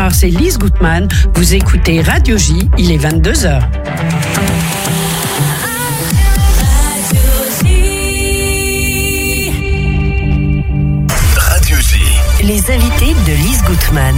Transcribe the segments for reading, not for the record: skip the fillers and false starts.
Bonsoir, c'est Lise Gutmann. Vous écoutez Radio J, il est 22h. Radio J. Les invités de Lise Gutmann.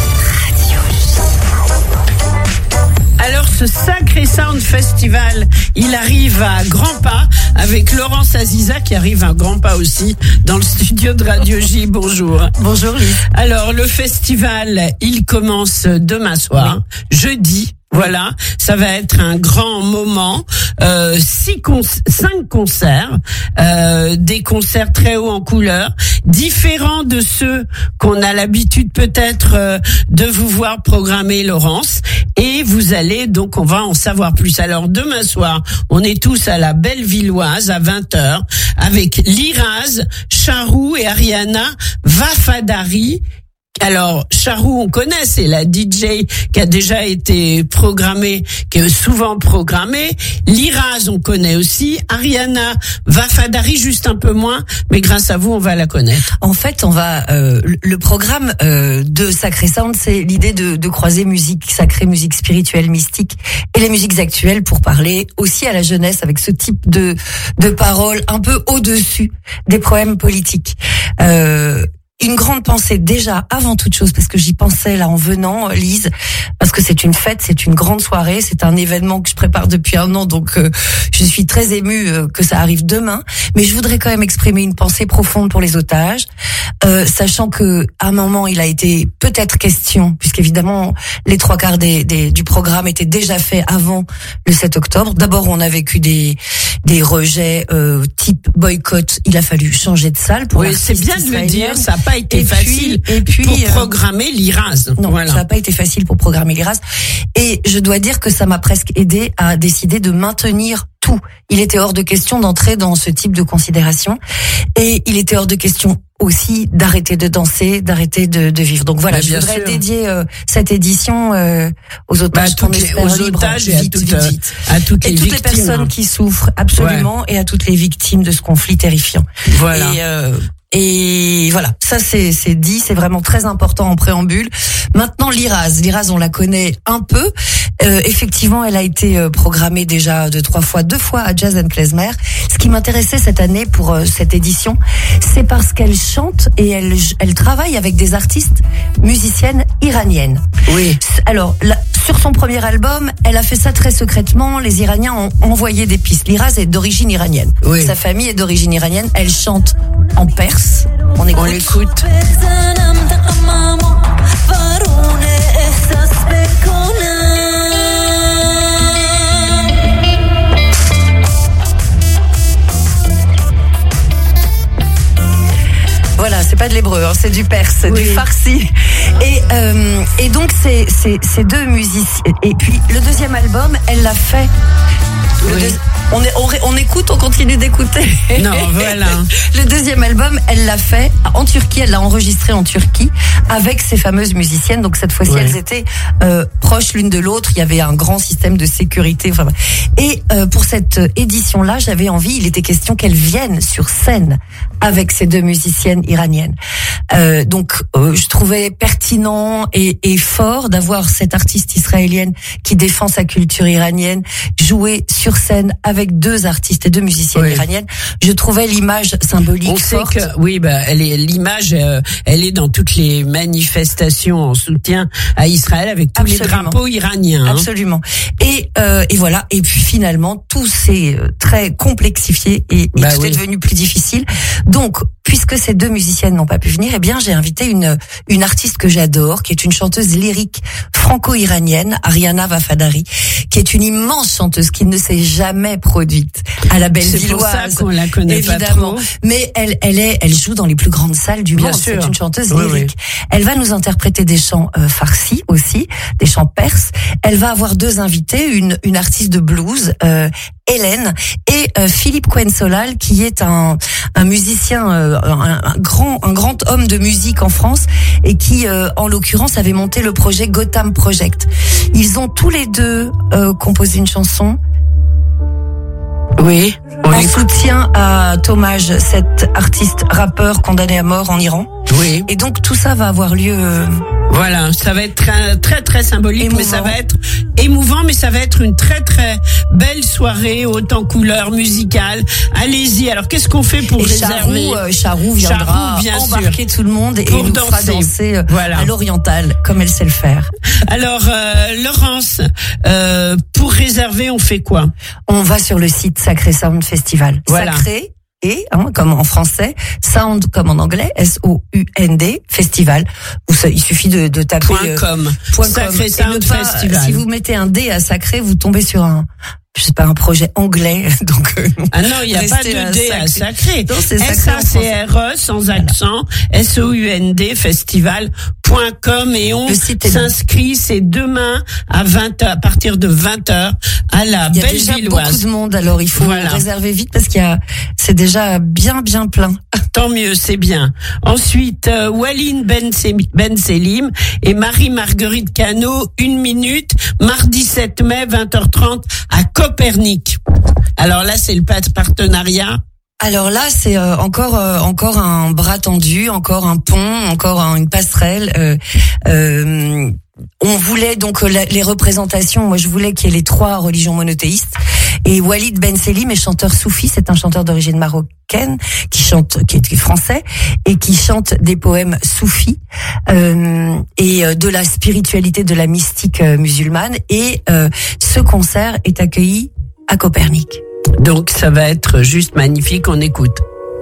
Alors ce Sacré Sound Festival, il arrive à grands pas avec Laurence Aziza qui arrive à grands pas aussi dans le studio de Radio J. Bonjour. Bonjour Lise. Alors le festival, il commence demain soir, jeudi. Voilà, ça va être un grand moment. 5 concerts, des concerts très hauts en couleur, différents de ceux qu'on a l'habitude peut-être de vous voir programmer, Laurence. Et vous allez donc, on va en savoir plus. Alors demain soir, on est tous à la Bellevilloise à 20h avec Liraz, Charou et Ariana Vafadari. Alors, Charou, on connaît, c'est la DJ qui a déjà été programmée, qui est souvent programmée. Liraz, on connaît aussi. Ariana Vafadari, juste un peu moins, mais grâce à vous, on va la connaître. En fait, on va le programme de Sacré Sound, c'est l'idée de croiser musique sacrée, musique spirituelle, mystique et les musiques actuelles pour parler aussi à la jeunesse avec ce type de paroles un peu au-dessus des problèmes politiques. Une grande pensée déjà avant toute chose, parce que j'y pensais là en venant, Lise, parce que c'est une fête, c'est une grande soirée, c'est un événement que je prépare depuis un an, donc je suis très émue que ça arrive demain. Mais je voudrais quand même exprimer une pensée profonde pour les otages, sachant que à un moment il a été peut-être question, puisqu'évidemment les 3/4 du programme étaient déjà faits avant le 7 octobre. D'abord on a vécu des rejets type boycott, il a fallu changer de salle pour oui, c'est bien de le dire, ça n'a pas été facile pour programmer Liraz. Non, voilà. Ça n'a pas été facile pour programmer Liraz. Et je dois dire que ça m'a presque aidé à décider de maintenir tout. Il était hors de question d'entrer dans ce type de considération. Et il était hors de question aussi d'arrêter de danser, d'arrêter de vivre. Donc voilà, je voudrais dédier cette édition aux otages, aux otages et à toutes les victimes. Personnes qui souffrent absolument, et à toutes les victimes de ce conflit terrifiant. Voilà. Et voilà, ça c'est dit, c'est vraiment très important en préambule. Maintenant Liraz, on la connaît un peu. Effectivement, elle a été programmée déjà 2 fois à Jazz & Klezmer. Ce qui m'intéressait cette année pour cette édition, c'est parce qu'elle chante et elle travaille avec des artistes musiciennes iraniennes. Oui. Alors, sur son premier album, elle a fait ça très secrètement. Les Iraniens ont envoyé des pistes. Liraz est d'origine iranienne. Oui. Sa famille est d'origine iranienne. Elle chante en perse. On l'écoute. Voilà, c'est pas de l'hébreu, hein, c'est du perse, du farsi. Et donc c'est 2 musiciens. Et puis le deuxième album, elle l'a fait. On écoute, on continue d'écouter. Non, voilà. Le deuxième album, elle l'a fait en Turquie, elle l'a enregistré en Turquie avec ces fameuses musiciennes. Donc cette fois-ci, elles étaient proches l'une de l'autre. Il y avait un grand système de sécurité. Enfin, et pour cette édition-là, j'avais envie, il était question qu'elles viennent sur scène avec ces 2 musiciennes iraniennes. Donc je trouvais pertinent et fort d'avoir cette artiste israélienne qui défend sa culture iranienne jouer sur scène avec 2 artistes et 2 musiciennes iraniennes. Je trouvais l'image symbolique forte. L'image, elle est dans toutes les manifestations en soutien à Israël avec tous les drapeaux iraniens. Hein. Absolument. Et voilà. Et puis finalement, tout s'est très complexifié et tout est devenu plus difficile. Donc, puisque ces 2 musiciennes n'ont pas pu venir, eh bien, j'ai invité une artiste que j'adore, qui est une chanteuse lyrique franco-iranienne, Ariana Vafadari, qui est une immense chanteuse qui ne s'est jamais produite à la Bellevilloise. C'est pour ça qu'on la connaît évidemment. Pas trop. Mais elle joue dans les plus grandes salles du monde. C'est une chanteuse lyrique. Oui. Elle va nous interpréter des chants farsis aussi, des chants perses. Elle va avoir 2 invités, une artiste de blues, Hélène, et Philippe Cohen-Solal, qui est un musicien, un grand homme de musique en France, et qui, en l'occurrence, avait monté le projet Gotham Project. Ils ont tous les 2 composé une chanson. Oui. En soutien à Tomaj, cet artiste rappeur condamné à mort en Iran. Oui. Et donc tout ça va avoir lieu Voilà, ça va être très très, très symbolique, Émouvant. mais ça va être émouvant, mais ça va être une très très belle soirée, haute en couleurs musicales. Allez-y. Alors qu'est-ce qu'on fait pour réserver? Charou viendra Charou, bien embarquer tout le monde et Pour nous fera danser. danser Voilà. à l'oriental, comme elle sait le faire. Alors Laurence, pour réserver, on fait quoi? On va sur le site Sacré Sound Festival. Voilà. Sacré et, comme en français, Sound comme en anglais, S-O-U-N-D, Festival. Il suffit de taper .com. Sacré Et Sound ne pas, Festival. si vous mettez un D à Sacré, vous tombez sur un projet anglais. Donc Ah non, il n'y a pas restez de D à Sacré. Non, c'est Sacré en S-A-C-R-E sans accent, S-O-U-N-D, festival.com, et on Le site est s'inscrit, c'est demain à 20h, à partir de 20h à la il y a déjà beaucoup Bellevilloise. de monde, alors il faut Voilà. réserver vite parce c'est déjà bien plein. Tant mieux, c'est bien. Ensuite, Walid Ben Selim et Marie-Marguerite Cano, 1 minute, mardi 7 mai, 20h30 à Copernic. Alors là, c'est le partenariat. Alors là, c'est encore un bras tendu, encore un pont, encore une passerelle. On voulait donc les représentations. Moi, je voulais qu'il y ait les 3 religions monothéistes. Et Walid Ben Selim est chanteur soufi. C'est un chanteur d'origine marocaine qui est français et qui chante des poèmes soufis et de la spiritualité, de la mystique musulmane. Et ce concert est accueilli à Copernic. Donc ça va être juste magnifique, on écoute.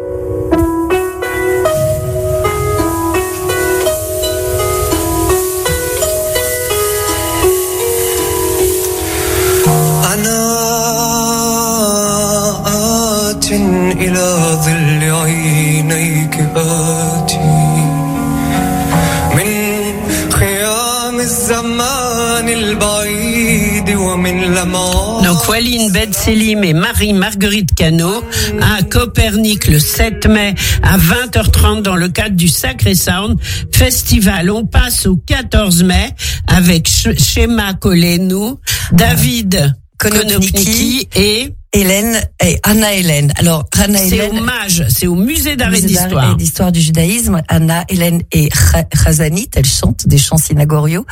إلى ظل عينيك آتي من خيام الزمان البعيد ومن لمعان. Donc Walid Ben Selim et Marie-Marguerite Cano à Copernic le 7 mai à 20h30 dans le cadre du Sacré Sound Festival. On passe au 14 mai avec Shema Kolenu, David Konopniki et Anna Hélène. Alors, Anna c'est Hélène. hommage, c'est au musée d'art et Musée d'art d'histoire. et d'histoire du judaïsme. Anna Hélène et Chazanit, elles chantent des chants synagoriaux.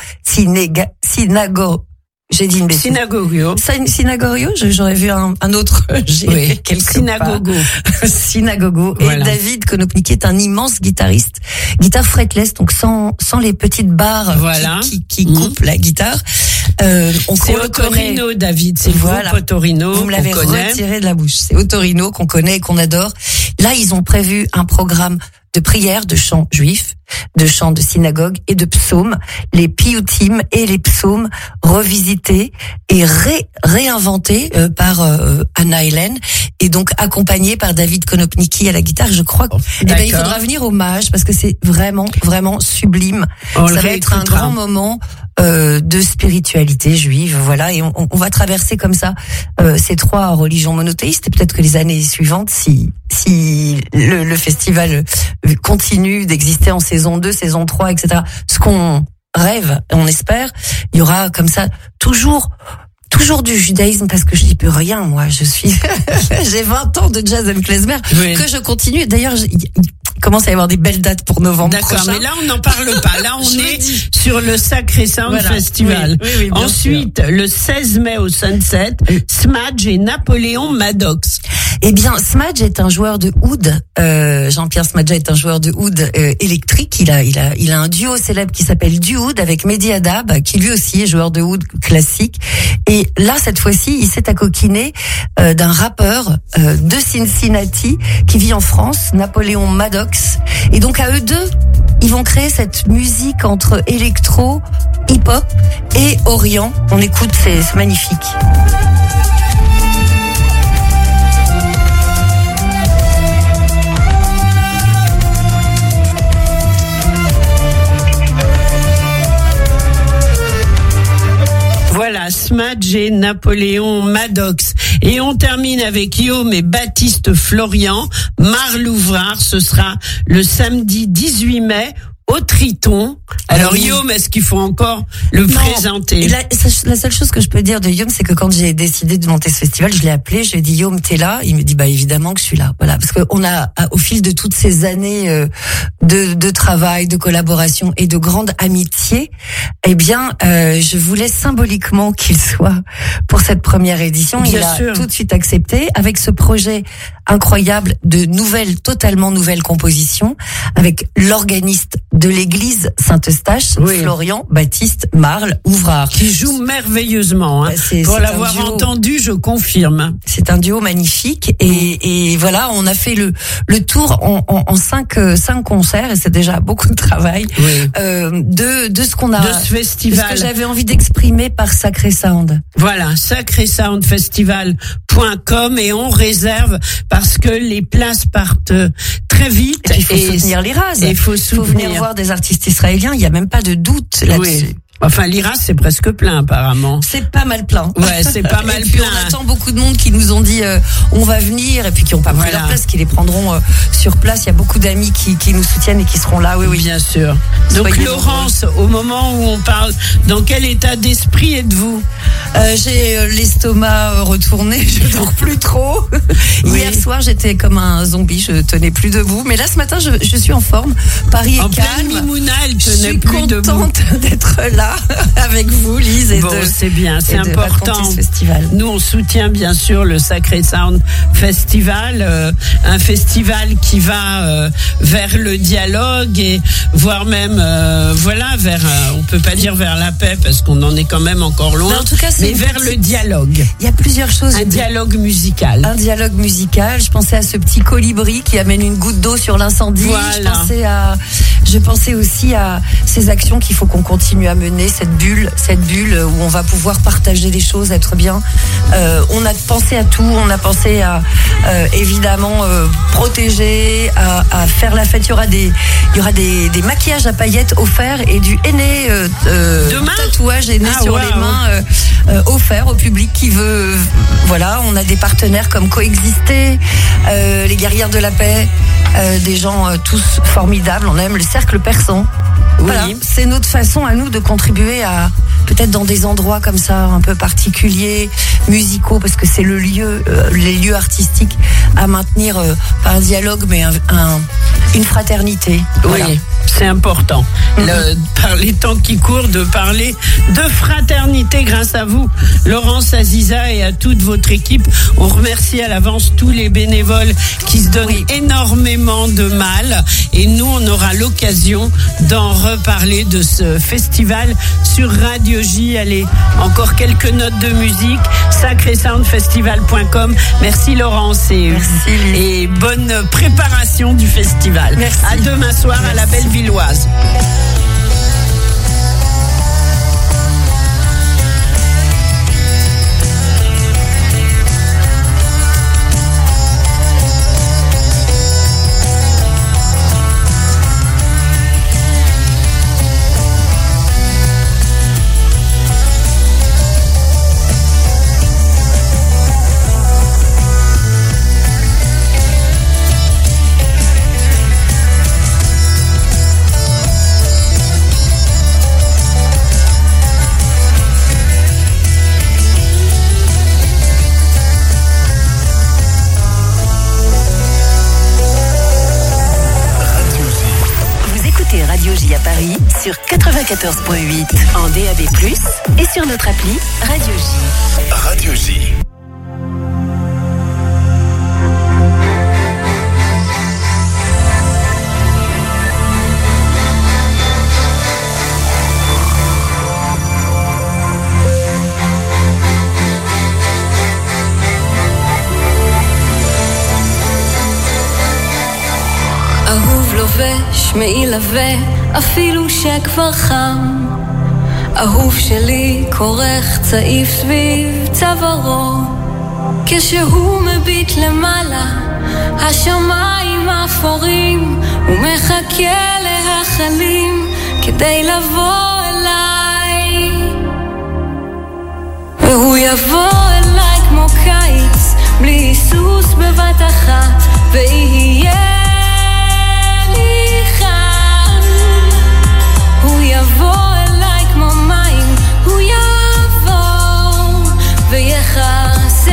J'ai dit une bêtise. Synagogio. Synagorio, j'aurais vu un autre. Oui, Synagogo. Synagogo. Voilà. Et David Konopniki est un immense guitariste. Guitare fretless, donc sans les petites barres Voilà. qui coupent la guitare. C'est Otorino, David. C'est le Voilà. groupe Otorino. Vous me l'avez qu'on connaît. retiré de la bouche. C'est Otorino qu'on connaît et qu'on adore. Là, ils ont prévu un programme de prières, de chants juifs, de chants de synagogue et de psaumes, les piyutim et les psaumes revisités et réinventés par Anna Hélène et donc accompagnés par David Konopniki à la guitare. Je crois il faudra venir hommage parce que c'est vraiment sublime. On Ça le va être un réécoutera. grand moment de spiritualité juive, voilà, et on va traverser comme ça ces 3 religions monothéistes et peut-être que les années suivantes, si le festival continue d'exister en saison 2, saison 3, etc., ce qu'on rêve, on espère, il y aura comme ça toujours du judaïsme parce que je n'y peux rien, moi, j'ai 20 ans de jazz and klezmer, Oui. que je continue. D'ailleurs, il commence à y avoir des belles dates pour novembre D'accord, prochain. mais là on n'en parle pas. Là on Je est le dis. sur le Sacré Sound Voilà. Festival. Oui, bien Ensuite, le 16 mai au Sunset, Smadge et Napoléon Maddox. Eh bien, Smadge est un joueur de oud. Jean-Pierre Smadja est un joueur de oud électrique. Il a un duo célèbre qui s'appelle Duoud avec Mehdi Hadab, qui lui aussi est joueur de oud classique. Et là, cette fois-ci, il s'est accoquiné d'un rappeur de Cincinnati qui vit en France, Napoléon Maddox. Et donc à eux deux, ils vont créer cette musique entre électro, hip-hop et orient. On écoute, c'est magnifique. Voilà, Smadge et Napoléon Maddox. Et on termine avec Yom et Baptiste Florian, Marlouvrard. Ce sera le samedi 18 mai au Triton. Alors oui. Yom, est-ce qu'il faut encore le présenter? La seule chose que je peux dire de Yom, c'est que quand j'ai décidé de monter ce festival, je l'ai appelé, je lui ai dit Yom, t'es là? Il me dit bah évidemment que je suis là. Voilà, parce que on a au fil de toutes ces années de travail, de collaboration et de grande amitié Gauthier, eh bien, je voulais symboliquement qu'il soit pour cette première édition. Bien Il a sûr. tout de suite accepté avec ce projet incroyable de totalement nouvelles compositions, avec l'organiste de l'église Saint-Eustache, Oui. Florian Baptiste Marle Ouvrard. Qui joue merveilleusement. Hein. C'est Pour un l'avoir duo. entendu, je confirme. C'est un duo magnifique et voilà, on a fait le tour en cinq concerts et c'est déjà beaucoup de travail Oui. de ce qu'on a, De ce festival. de ce que j'avais envie d'exprimer par Sacré Sound. Voilà, sacrésoundfestival.com et on réserve parce que les places partent très vite. Et puis, il faut soutenir l'IRAS. Et il faut Il faut soutenir. venir voir des artistes israéliens. Il y a même pas de doute là-dessus. Oui. Enfin, l'IRAS, c'est presque plein, apparemment. C'est pas mal plein. Ouais, c'est pas mal et puis plein. on attend beaucoup de monde qui nous ont dit on va venir et puis qui n'ont pas pris Voilà. leur place, qui les prendront sur place. Il y a beaucoup d'amis qui nous soutiennent et qui seront là. Oui, oui. Bien sûr. Donc, Soyez Laurence, au moment où on parle, dans quel état d'esprit êtes-vous? J'ai l'estomac retourné, je dors plus trop. Oui. Hier soir, j'étais comme un zombie, je tenais plus debout. Mais là, ce matin, je suis en forme. Paris est En pleine calme. Mimouna, elle Je tenait suis plus debout. contente d'être là avec vous, Lise, et Bon, c'est bien, c'est et de important. raconter ce festival. Nous, on soutient bien sûr le Sacré Sound Festival, un festival qui va vers le dialogue et voire même, voilà, vers, on peut pas dire vers la paix parce qu'on en est quand même encore loin, Mais en tout cas, c'est mais une vers petite- le dialogue, Il y a plusieurs choses. un dialogue musical. Un dialogue musical. Je pensais à ce petit colibri qui amène une goutte d'eau sur l'incendie. Voilà. Je pensais aussi à ces actions qu'il faut qu'on continue à mener, cette bulle où on va pouvoir partager des choses, être bien. On a pensé à tout. On a pensé à évidemment protéger, à faire la fête. Il y aura des maquillages à paillettes offerts et du henné Demain tatouage henné Ah, sur wow. les mains offert au public qui veut. Voilà, on a des partenaires comme Coexister, les Guerrières de la Paix, des gens tous formidables. On aime le Cercle Persan. Oui. Voilà, c'est notre façon à nous de contribuer à peut-être dans des endroits comme ça un peu particuliers, musicaux, parce que c'est le lieu, les lieux artistiques à maintenir pas un dialogue mais une fraternité. Voilà. Oui, c'est important. Par les temps qui courent, de parler de fraternité grâce à vous, Laurence, Aziza et à toute votre équipe. On remercie à l'avance tous les bénévoles qui se donnent Oui. énormément de mal. Et nous, on aura l'occasion d'en reparler de ce festival sur Radio J. Allez, encore quelques notes de musique. sacrésoundfestival.com. Merci Laurence et, Merci, Lise. et bonne préparation du festival. Merci. À demain soir à la Bellevilloise. Vous écoutez Radio J à Paris sur 94.8 en DAB+, et sur notre appli Radio J. Radio J. אהוב לובש מעיל עבה, אפילו שכבר חם. אהוב שלי כורך צעיף סביב צווארו, כשהוא מביט למעלה, השמיים אפורים, הוא מחכה להחלים כדי לבוא אליי. והוא יבוא אליי כמו קיץ, בלי היסוס בבת אחת, ויהיה לי חם. הוא יבוא אליי כמו מים, הוא יבוא ויחסה.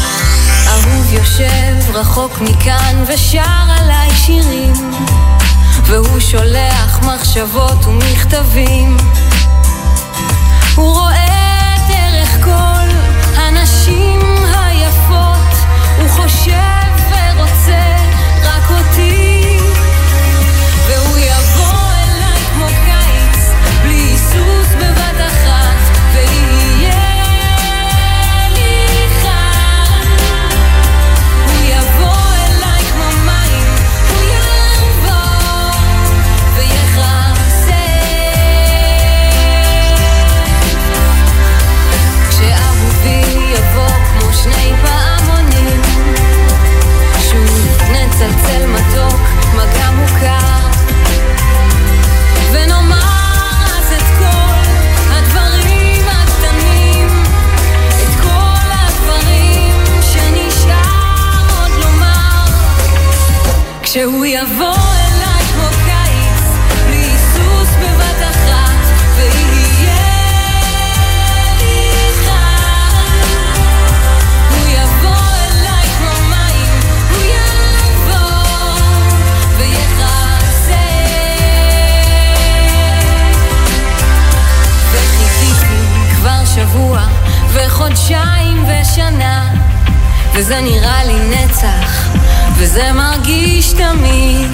אהוב יושב רחוק מכאן ושר עליי שירים, והוא שולח מחשבות ומכתבים. הוא רואה דרך כל הנשים היפות, הוא חושב ורוצה רק אותי, והוא יבוא אליי כמו קיץ בלי היסוס בבת אחת, ויהיה לי חם. הוא יבוא אליי כמו מים, הוא יעבור ויחסה. כשאהובי יבוא כמו שני פעמונים, שוב נצלצל מתוק, מגע מוכר, ונאמר אז את כל הדברים הקטנים, את כל הדברים שנשאר עוד לומר. כשהוא יבוא אליי כמו קיץ בלי היסוס בבת אחת, ויהיה לי חם. הוא יבוא אליי כמו מים, הוא יעבור ויחסה. וחיכיתי כבר שבוע וחודשיים ושנה, וזה נראה לי נצח, וזה מרגיש תמיד.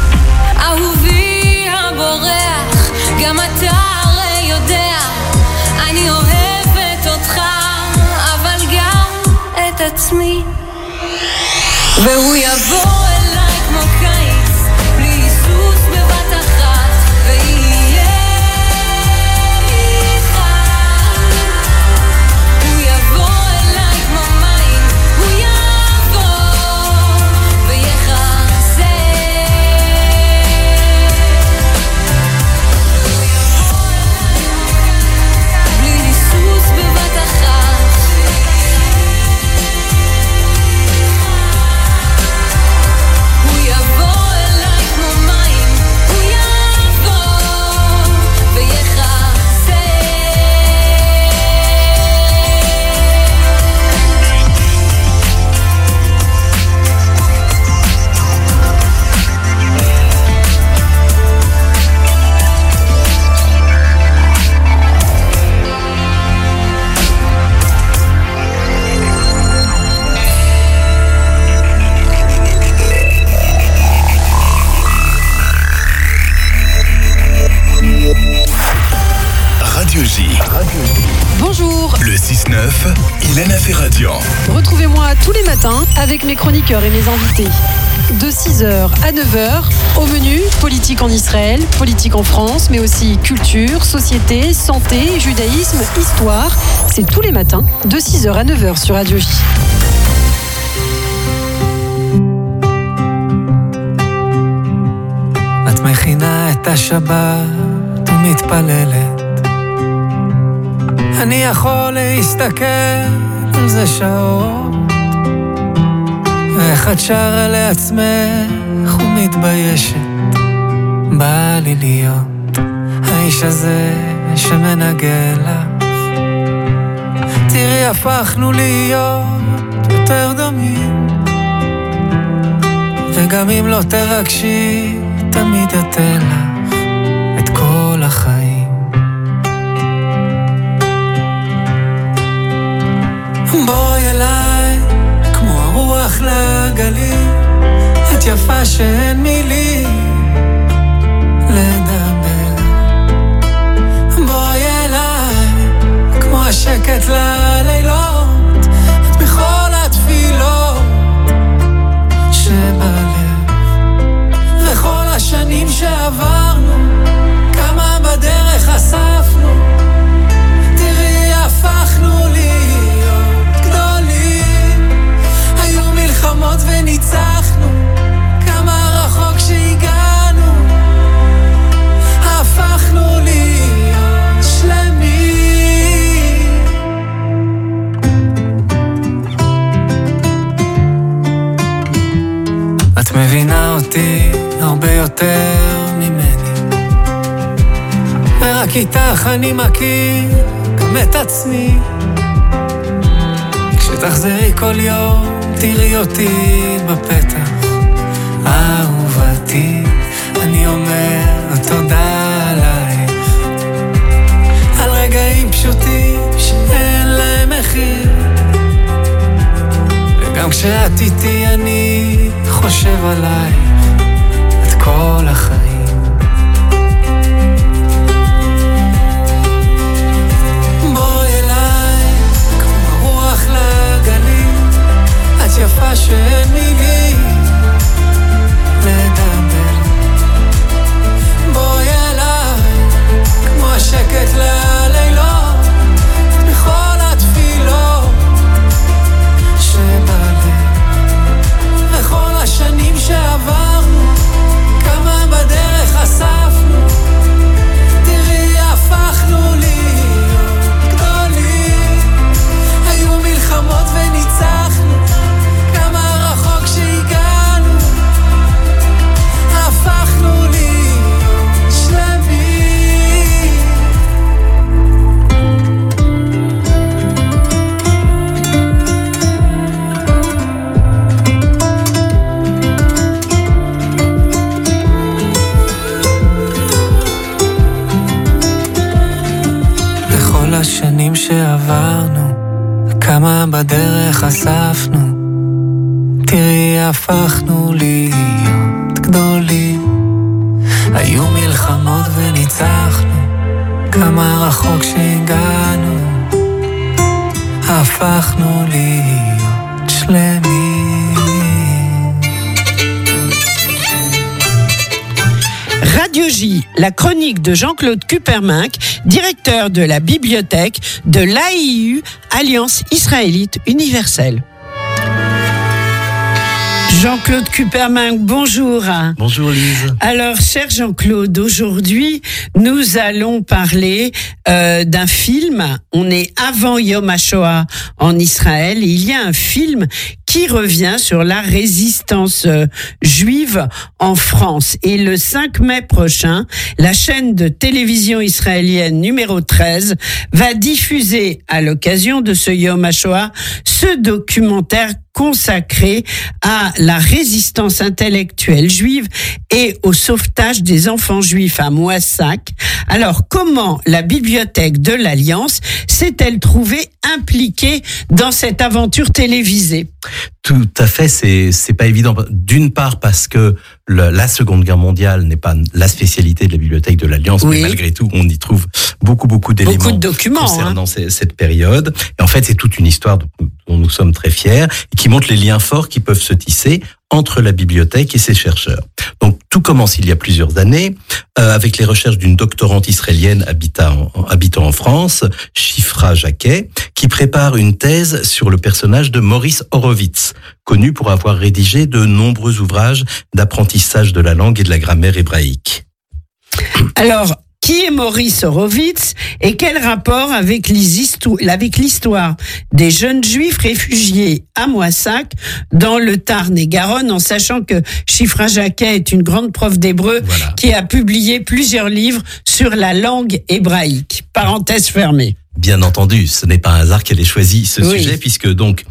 אהובי הבורח, גם אתה הרי יודע, אני אוהבת אותך, אבל גם את עצמי. והוא יבוא אליי כמו קיץ בלי היסוס בבת אחת, ויהיה לי חם. הוא יבוא אליי כמו מים, הוא יעבור ויחסה. בלי היסוס בבת אחת, הוא יבוא אליי כמו מים, הוא יעבור ויחסה. Radio J. Bonjour, Le 6-9, Ilana Ferradian. retrouvez-moi tous les matins avec mes chroniqueurs et mes invités. De 6h à 9h, au menu, politique en Israël, politique en France, mais aussi culture, société, santé, judaïsme, histoire. C'est tous les matins, de 6h à 9h sur Radio J. את מכינה את השבת ומתפללת, אני יכול להסתכל על זה שעות, ואיך את שרה לעצמך ומתביישת. בא לי להיות האיש הזה שמנגן לך. תראי, הפכנו להיות יותר דומים, וגם אם לא תרגשי תמיד אתן לך את כל החיים. בואי אליי כמו הרוח לגלים, את יפה שאין מילים לדבר. בואי אליי כמו השקט ללילות, את בכל התפילות שבלב, וכל השנים שעברנו, כמה בדרך אספנו. תראי, הפכנו להיות גדולים, היו מלחמות וניצחנו, כמה רחוק שהגענו, הפכנו להיות שלמים. את מבינה אותי הרבה יותר ממני, ורק איתך אני מכיר גם את עצמי. כשתחזרי כל יום תראי אותי בפתח, אהובתי, אני אומר פשוטים שאין להם מחיר, וגם כשאת איתי אני חושב עלייך את כל החיים. בואי אליי כמו רוח לגלים, את יפה שאין מילים לדבר. בואי אליי כמו השקט ללילות, בכל התפילות שבלב, וכל השנים שעברנו, כמה בדרך אספנו, תראי הפכנו להיות גדולים. היו מלחמות וניצחנו, כמה רחוק שהגענו, הפכנו להיות שלמים. בכל השנים שעברנו, וכמה בדרך אספנו, תראי הפכנו להיות גדולים. היו מלחמות וניצחנו, כמה רחוק שהגענו, הפכנו להיות שלמים. Radio J, la chronique de Jean-Claude Kuppermank, directeur de la bibliothèque de l'AIU, Alliance Israélite Universelle. Jean-Claude Kuppermank, bonjour. Bonjour Lise. Alors, cher Jean-Claude, aujourd'hui, nous allons parler d'un film. On est avant Yom HaShoah en Israël. Et il y a un film qui revient sur la résistance juive en France. Et le 5 mai prochain, la chaîne de télévision israélienne numéro 13 va diffuser, à l'occasion de ce Yom HaShoah, ce documentaire consacré à la résistance intellectuelle juive et au sauvetage des enfants juifs à Moissac. Alors, comment la bibliothèque de l'Alliance s'est-elle trouvée impliquée dans cette aventure télévisée? Tout à fait, c'est pas évident. D'une part parce que la Seconde Guerre mondiale n'est pas la spécialité de la bibliothèque de l'Alliance, oui. Mais malgré tout, on y trouve beaucoup d'éléments, beaucoup de documents concernant cette période. Et en fait, c'est toute une histoire dont nous sommes très fiers et qui montre les liens forts qui peuvent se tisser entre la bibliothèque et ses chercheurs. Donc, tout commence il y a plusieurs années avec les recherches d'une doctorante israélienne habitant en France, Shifra Jacquet, qui prépare une thèse sur le personnage de Maurice Horowitz, connu pour avoir rédigé de nombreux ouvrages d'apprentissage de la langue et de la grammaire hébraïque. Alors, qui est Maurice Horowitz et quel rapport avec l'histoire des jeunes juifs réfugiés à Moissac dans le Tarn-et-Garonne, en sachant que Shifra Jacquet est une grande prof d'hébreu qui a publié plusieurs livres sur la langue hébraïque. Parenthèse fermée. Bien entendu, ce n'est pas un hasard qu'elle ait choisi ce sujet, puisque donc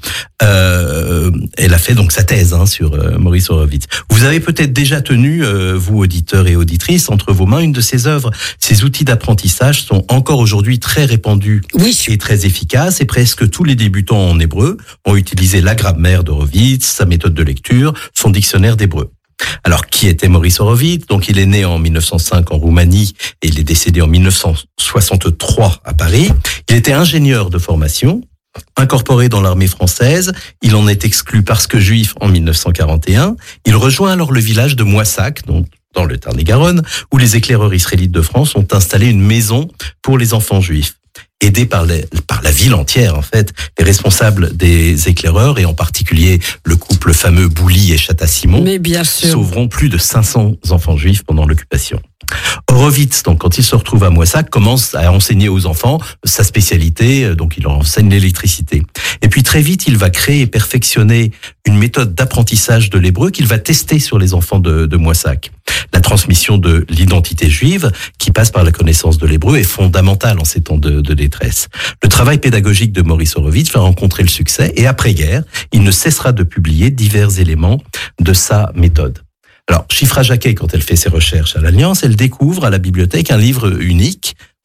elle a fait donc sa thèse sur Maurice Horowitz. Vous avez peut-être déjà tenu, vous auditeurs et auditrices, entre vos mains une de ses œuvres. Ces outils d'apprentissage sont encore aujourd'hui très répandus et très efficaces, et presque tous les débutants en hébreu ont utilisé la grammaire d'Horowitz, sa méthode de lecture, son dictionnaire d'hébreu. Alors, qui était Maurice Horowitz? Donc, il est né en 1905 en Roumanie et il est décédé en 1963 à Paris. Il était ingénieur de formation, incorporé dans l'armée française. Il en est exclu parce que juif en 1941. Il rejoint alors le village de Moissac, donc dans le Tarn-et-Garonne, où les éclaireurs israélites de France ont installé une maison pour les enfants juifs. Aidés par la ville entière, en fait, les responsables des éclaireurs, et en particulier le couple fameux Bouli et Chata-Simon, sauveront plus de 500 enfants juifs pendant l'occupation. Horowitz, donc, quand il se retrouve à Moissac, commence à enseigner aux enfants sa spécialité, donc il leur enseigne l'électricité. Et puis très vite, il va créer et perfectionner une méthode d'apprentissage de l'hébreu qu'il va tester sur les enfants de Moissac. La transmission de l'identité juive, qui passe par la connaissance de l'hébreu, est fondamentale en ces temps de détresse. Le travail pédagogique de Maurice Horowitz va rencontrer le succès, et après-guerre, il ne cessera de publier divers éléments de sa méthode. Alors, Shifra Jacquet, quand elle fait ses recherches à l'Alliance, elle découvre à la bibliothèque un livre unique,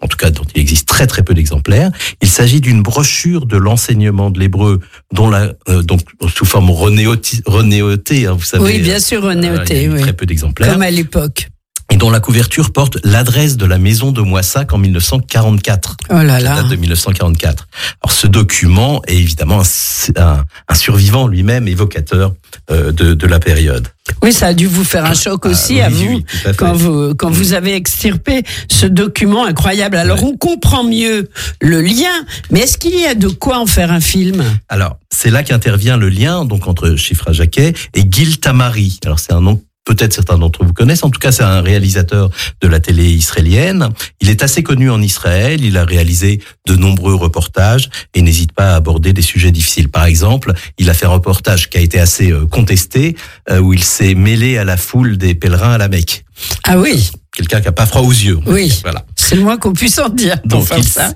en tout cas dont il existe très très peu d'exemplaires. Il s'agit d'une brochure de l'enseignement de l'hébreu, dont donc sous forme renéotée, hein, vous savez. Oui, bien sûr, renéotée, oui. Très peu d'exemplaires. Comme à l'époque. Et dont la couverture porte l'adresse de la maison de Moissac en 1944. Oh là là. La date de 1944. Alors ce document est évidemment un survivant lui-même, évocateur de la période. Oui, ça a dû vous faire un choc aussi, à vous, oui, tout à fait. quand vous avez extirpé ce document incroyable. Alors, on comprend mieux le lien, mais est-ce qu'il y a de quoi en faire un film? Alors, c'est là qu'intervient le lien donc entre Shifra Jacquet et Gil Tamari. Alors, c'est un nom peut-être certains d'entre vous connaissent. En tout cas, c'est un réalisateur de la télé israélienne. Il est assez connu en Israël. Il a réalisé de nombreux reportages et n'hésite pas à aborder des sujets difficiles. Par exemple, il a fait un reportage qui a été assez contesté, où il s'est mêlé à la foule des pèlerins à la Mecque. Ah oui. Quelqu'un qui a pas froid aux yeux. Oui. Voilà. C'est le moins qu'on puisse en dire. Donc,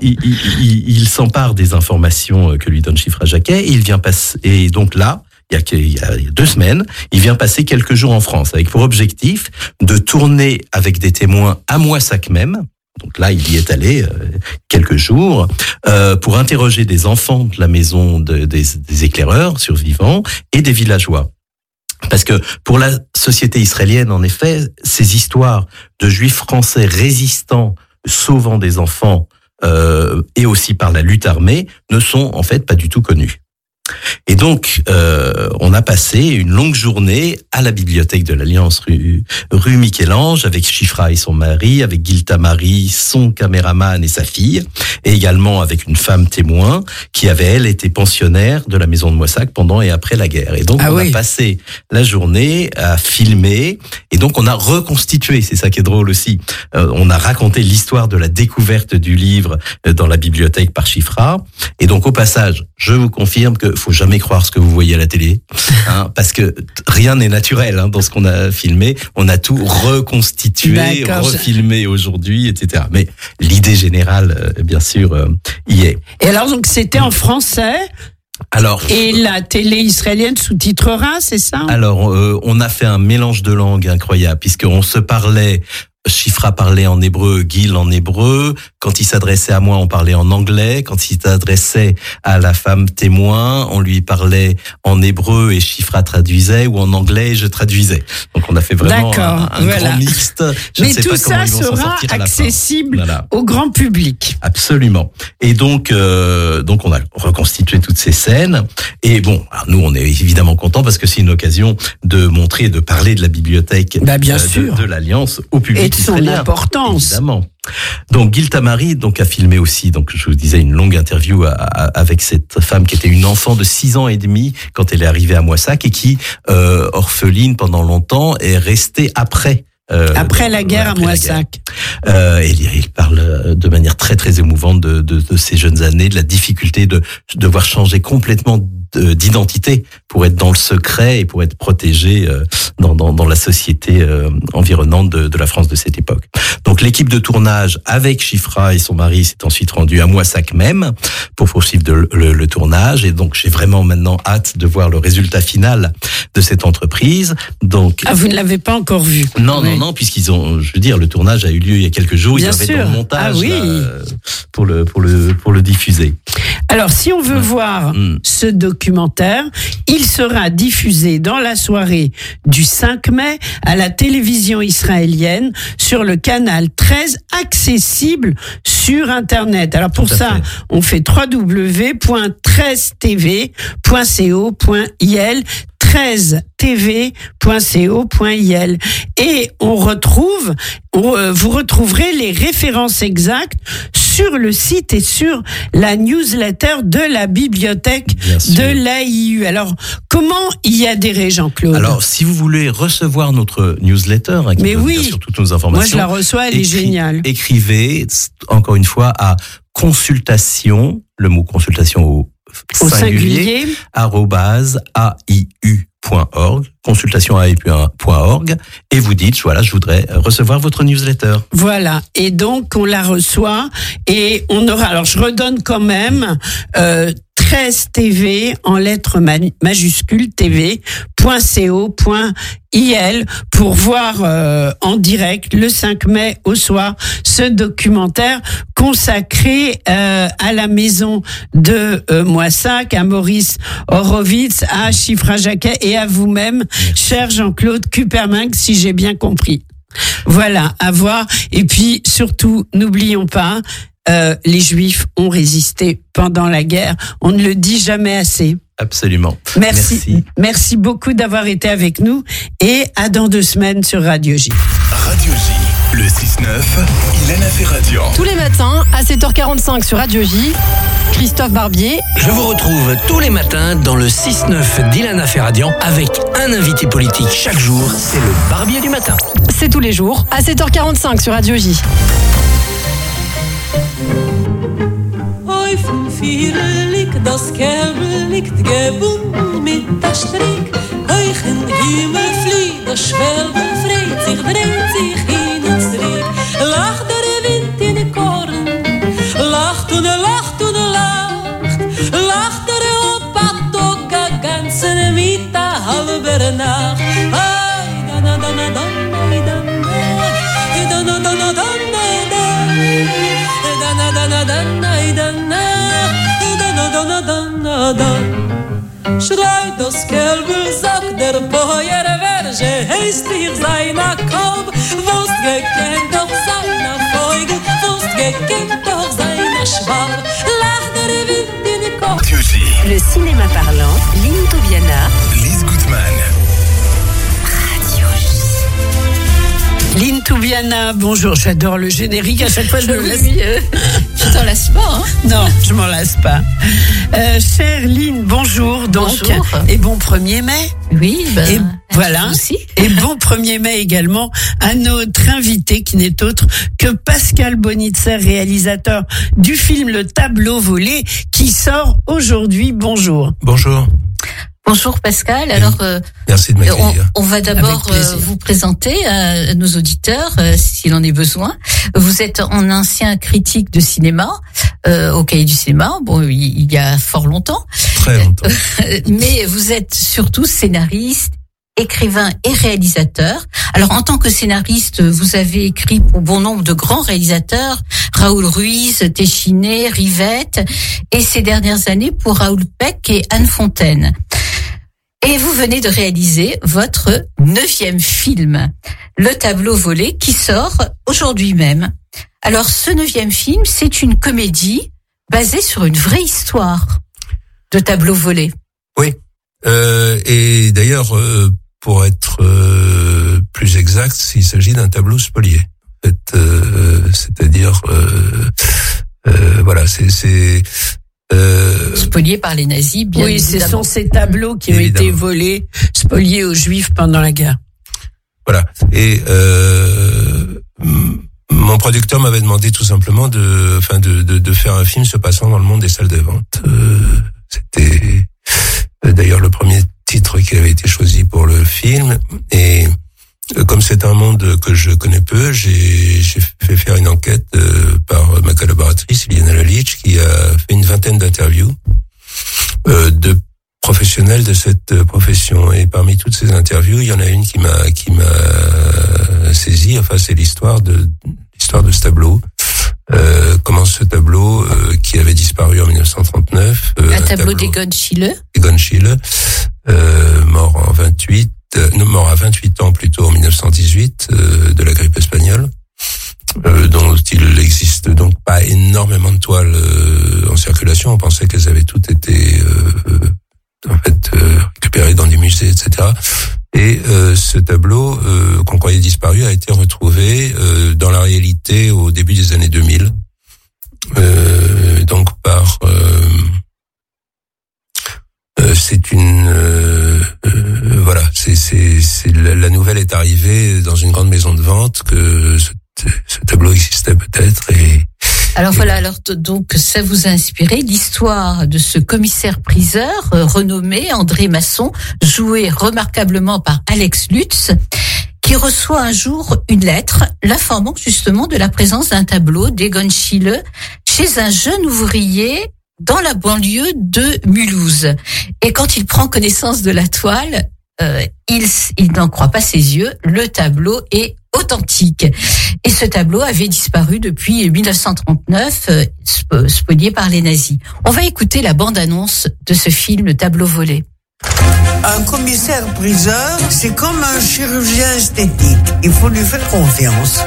il s'empare des informations que lui donne Shifra Jacquet et il vient passer, et donc là, il y a 2 semaines, il vient passer quelques jours en France avec pour objectif de tourner avec des témoins à Moissac même. Donc là, il y est allé quelques jours pour interroger des enfants de la maison des éclaireurs survivants et des villageois. Parce que pour la société israélienne, en effet, ces histoires de juifs français résistants, sauvant des enfants et aussi par la lutte armée, ne sont en fait pas du tout connues. Et donc, on a passé une longue journée à la bibliothèque de l'Alliance rue Michel-Ange avec Shifra et son mari, avec Gil Tamari, son caméraman et sa fille, et également avec une femme témoin qui avait, elle, été pensionnaire de la maison de Moissac pendant et après la guerre. Et donc, a passé la journée à filmer, et donc on a reconstitué, c'est ça qui est drôle aussi, on a raconté l'histoire de la découverte du livre dans la bibliothèque par Shifra, et donc au passage, je vous confirme que faut jamais croire ce que vous voyez à la télé, hein, parce que rien n'est naturel dans ce qu'on a filmé. On a tout reconstitué, refilmé aujourd'hui, etc. Mais l'idée générale, bien sûr, y est. Et alors, donc, c'était en français. Alors, et la télé israélienne sous-titrera, c'est ça? Alors, on a fait un mélange de langues incroyable, puisqu'on se parlait. Shifra parlait en hébreu, Gil en hébreu. Quand il s'adressait à moi, on parlait en anglais. Quand il s'adressait à la femme témoin, on lui parlait en hébreu et Shifra traduisait, ou en anglais et je traduisais. Donc on a fait vraiment un grand mixte. Mais tout ça sera accessible au grand public. Absolument. Et donc on a reconstitué toutes ces scènes. Et bon, alors nous on est évidemment contents parce que c'est une occasion de montrer et de parler de la bibliothèque de l'Alliance au public. Et de son importance. Évidemment. Donc Gil Tamari a filmé aussi, donc je vous disais, une longue interview avec cette femme qui était une enfant de 6 ans et demi quand elle est arrivée à Moissac et qui, orpheline pendant longtemps, est restée après la guerre à Moissac. Il parle de manière très très émouvante de ces jeunes années, de la difficulté de devoir changer complètement d'identité pour être dans le secret et pour être protégé dans la société environnante de la France de cette époque. Donc l'équipe de tournage avec Shifra et son mari s'est ensuite rendue à Moissac même pour poursuivre le tournage, et donc j'ai vraiment maintenant hâte de voir le résultat final de cette entreprise. Donc vous ne l'avez pas encore vu? Non, puisqu'ils ont, je veux dire, le tournage a eu lieu il y a quelques jours. Bien ils avaient sûr. dans le montage là, pour le diffuser. Alors, si on veut voir ce documentaire, il sera diffusé dans la soirée du 5 mai à la télévision israélienne sur le canal 13, accessible sur Internet. Alors pour ça, on fait www.13tv.co.il 13tv.co.il et vous retrouverez les références exactes sur le site et sur la newsletter de la bibliothèque de l'AIU. Alors, comment y adhérer, Jean-Claude? Alors, si vous voulez recevoir notre newsletter, qui donne bien sûr toutes nos informations. Moi, je la reçois, elle est géniale. Écrivez, encore une fois, à consultation, le mot consultation au singulier, @aiu.org, consultation@aiu.org, et vous dites, voilà, je voudrais recevoir votre newsletter. Voilà. Et donc, on la reçoit et on aura, alors je redonne quand même, 13tv en lettres majuscules tv.co.il pour voir en direct le 5 mai au soir ce documentaire consacré à la maison de Moissac, à Maurice Horowitz, à Chifra Jacquet et à vous-même, cher Jean-Claude Kupperman, si j'ai bien compris. Voilà, à voir. Et puis surtout, n'oublions pas, les Juifs ont résisté pendant la guerre. On ne le dit jamais assez. Absolument. Merci beaucoup d'avoir été avec nous et à dans 2 semaines sur Radio J. Radio J, le 6-9, Ilana Ferradian. Tous les matins à 7h45 sur Radio J, Christophe Barbier. Je vous retrouve tous les matins dans le 6-9 d'Ilana Ferradian avec un invité politique chaque jour. C'est le Barbier du matin. C'est tous les jours à 7h45 sur Radio J. Oi, vierlik, das Kerl liegt gebunden mit der Strick. Euch in Himmel flieht, das Schwelbe dreht sich hin und zurück. Lacht der Wind in den Korn, lacht und lacht und lacht. Lacht der Opa Toga ganzen mit der halber Nacht. Ai, dana, dana, dana, dana, dana, dana, Schreit das Kälbel, sagt der Bäuer, wer heißt dich seiner Kalb? Wost gekennt doch seiner Vogel, wost gekennt doch seiner Schwab. Lacht der Wind in den Kopf. Le cinéma parlant, Lynn Tobiana, Lise Gutmann. Lynn Toubiana, bonjour, j'adore le générique, à chaque fois je me laisse. Tu t'en lasses pas, hein? Non, je m'en lasse pas. Chère Lynn, bonjour, donc. Bonjour. Et bon 1er mai. Oui, Et voilà. Aussi. Et bon 1er mai également à notre invité qui n'est autre que Pascal Bonitzer, réalisateur du film Le Tableau volé qui sort aujourd'hui. Bonjour. Bonjour. Bonjour Pascal. Alors, merci de m'accueillir. on va d'abord vous présenter à nos auditeurs, s'il en est besoin. Vous êtes un ancien critique de cinéma, au Cahier du cinéma, bon, il y a fort longtemps. Très longtemps. Mais vous êtes surtout scénariste, écrivain et réalisateur. Alors, en tant que scénariste, vous avez écrit pour bon nombre de grands réalisateurs, Raoul Ruiz, Téchiné, Rivette, et ces dernières années pour Raoul Peck et Anne Fontaine. Et vous venez de réaliser votre 9e film, Le Tableau volé, qui sort aujourd'hui même. Alors, ce 9e film, c'est une comédie basée sur une vraie histoire de Tableau volé. Oui. Et d'ailleurs, pour être plus exact, il s'agit d'un tableau spolié. En fait, c'est-à-dire, voilà, c'est spolié par les nazis, bien oui, évidemment. ce sont ces tableaux qui ont été volés, spoliés aux Juifs pendant la guerre. Voilà. Et mon producteur m'avait demandé tout simplement de faire un film se passant dans le monde des salles de vente. C'était d'ailleurs le premier titre qui avait été choisi pour le film. Et comme c'est un monde que je connais peu, j'ai fait faire une enquête par ma collaboratrice Iliana Lalic, qui a fait une 20aine d'interviews de professionnels de cette profession. Et parmi toutes ces interviews, il y en a une qui m'a saisi. Enfin, c'est l'histoire de ce tableau. Comment ce tableau qui avait disparu en 1939. Un tableau d'Egon Schiele. Egon Schiele, mort à 28 ans plutôt en 1918 de la grippe espagnole, dont il existe donc pas énormément de toiles en circulation. On pensait qu'elles avaient toutes été récupérées dans des musées, etc. Et ce tableau qu'on croyait disparu a été retrouvé dans la réalité au début des années 2000, donc par c'est une voilà, c'est la nouvelle est arrivée dans une grande maison de vente que ce tableau existait peut-être. Alors donc ça vous a inspiré l'histoire de ce commissaire-priseur renommé André Masson, joué remarquablement par Alex Lutz, qui reçoit un jour une lettre l'informant justement de la présence d'un tableau d'Egon Schiele chez un jeune ouvrier dans la banlieue de Mulhouse. Et quand il prend connaissance de la toile, il n'en croit pas ses yeux. Le tableau est authentique. Et ce tableau avait disparu depuis 1939, spolié par les nazis. On va écouter la bande-annonce de ce film, Le tableau volé. Un commissaire-priseur, c'est comme un chirurgien esthétique. Il faut lui faire confiance.